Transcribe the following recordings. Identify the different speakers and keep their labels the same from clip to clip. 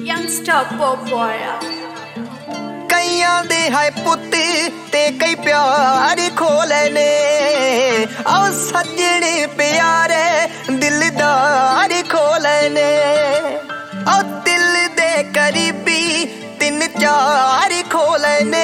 Speaker 1: Youngster pop boy.
Speaker 2: कईयां दे हाय पुत ते कई प्यार खोले ने आओ सजने प्यारे दिलदार खोले ने आओ दिल दे करीबी तीन चार खोले ने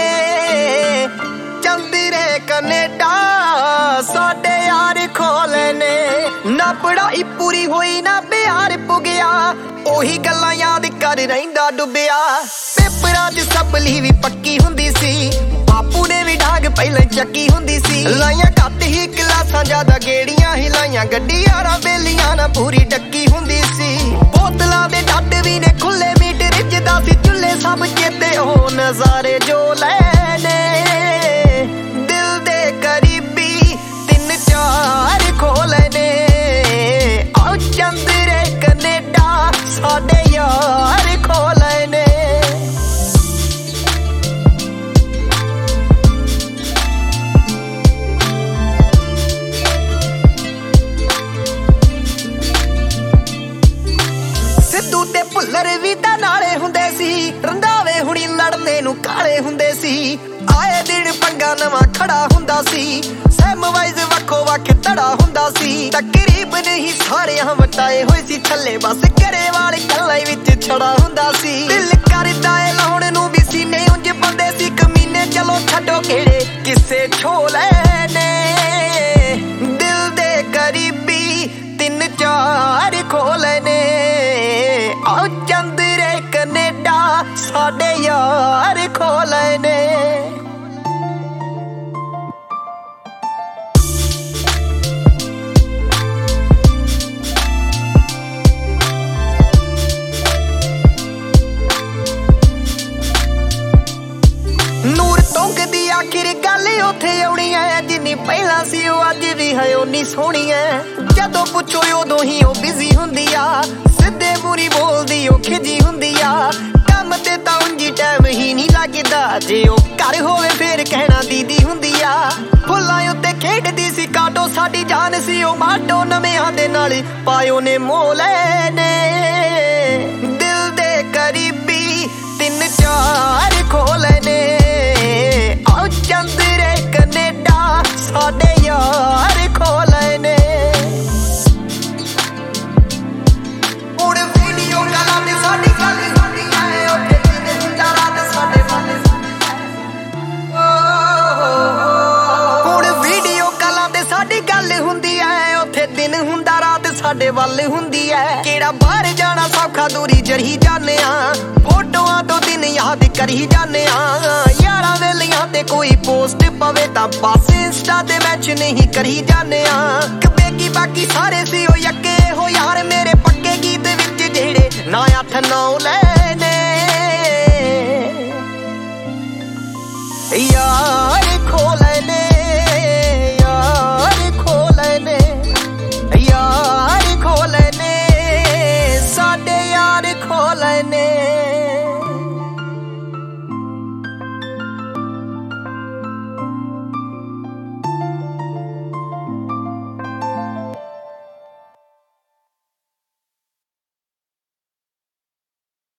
Speaker 2: चंदरे कनेडा साडे यार खोले ने ना पढ़ाई पूरी होई ना प्यार पुगया ओही गल्लां याद कर रहिंदा डुबिया पेपरां च सबली भी पक्की हुंदी सी बापू ने भी डाग पहले चक्की हुंदी सी लाइयां घट ही क्लासां ज्यादा गेड़ियां हिलाइयां गड्डी यारा बेलियां ना पूरी डक्की हुंदी सी बोतलां दे डੱਡ भी ने खुले मीट रिजदा सी चुल्ले सब चेते हो नज़ारे जो लेने दिल दे करीबी तीन चार खोले ने आओ चंदरे कनेडा साडे यार खोले ने सिद्धू ते भुल्लर भी तां नाले हुंदे सी रंधावे हुणी लड़ने नूं काले हुंदे सी आए दिन पंगा नवां खड़ा हुंदा सी सैम वाइज वक्खो वक्ख धड़ा हुंदा सी तकरीबन ही सारे वटाए होए सी थल्ले बस घरे वाले कल्ले विच छड़ा हुंदा सी दिल करदा ए लाउण नूं भी सीने उंज बंदे सी कमीने चलो छड्डो केड़े किसे छोले ने दिल दे करीबी तीन चार खोले ने आओ चंदरे कनेडा साडे यार खोले ने ਨੂਰ ਤੁੰਗ ਦੀ ਆਖਿਰ ਗੱਲ ਉੱਥੇ ਆਉਣੀ ਐ ਜਿੰਨੀ ਪਹਿਲਾਂ ਸੀ ਉਹ ਅੱਜ ਵੀ ਹੈ ਓਨੀ ਸੋਹਣੀ ਐ ਜਦੋਂ ਪੁੱਛੋ ਉਦੋਂ ਹੀ ਉਹ ਬਿਜ਼ੀ ਹੁੰਦੀ ਆ ਸਿੱਧੇ ਮੂਰੀ ਬੋਲਦੀ ਉਹ ਖਿਜੀ ਹੁੰਦੀ ਆ ਕੰਮ ਤੇ ਤਾਂ ਉਂਝ ਟਾਈਮ ਹੀ ਨਹੀਂ ਲੱਗਦਾ ਜੇ ਉਹ ਘਰ ਹੋਵੇ ਫੇਰ ਕਹਿਣਾ ਦੀਦੀ ਹੁੰਦੀ ਆ ਫੁੱਲਾਂ ਉੱਤੇ ਖੇਡਦੀ ਸੀ ਕਾਟੋ ਸਾਡੀ ਜਾਨ ਸੀ ਉਹ ਮਾਟੋ ਨਵਿਆਂ ਦੇ ਨਾਲ ਪਾਇਓ ਨੇ ਮੋਲੇ ਨੇ ਦਿਲ ਦੇ ਕਰੀਬੀ ਤਿੰਨ ਚਾਰ ਖੋਲੇ ਨੇ आओ चंदरे कनेडा साडे यार खोले ने हुण वीडियो कॉलां ते साडी गल हुंदी ऐ ओथे दिन हुंदा रात साडे वाले हुण वीडियो कॉलां ते साडी गल हुंदी ऐ ओथे दिन हुंदा रात साडे वाल हुंदी ऐ केड़ा बाहर जाना सौखा दूरी जरी जाने आ फोटोआं तो दिन याद करी जाने आ यारा वेलियां ते कोई पोस्ट पवे तां बस इंस्टा ते मैच नहीं करी जाने आ कबेगी बाकी सारे सी ओ यक्के हो यार मेरे पक्के गीत विच जेड़े ना 8-9 लेने यार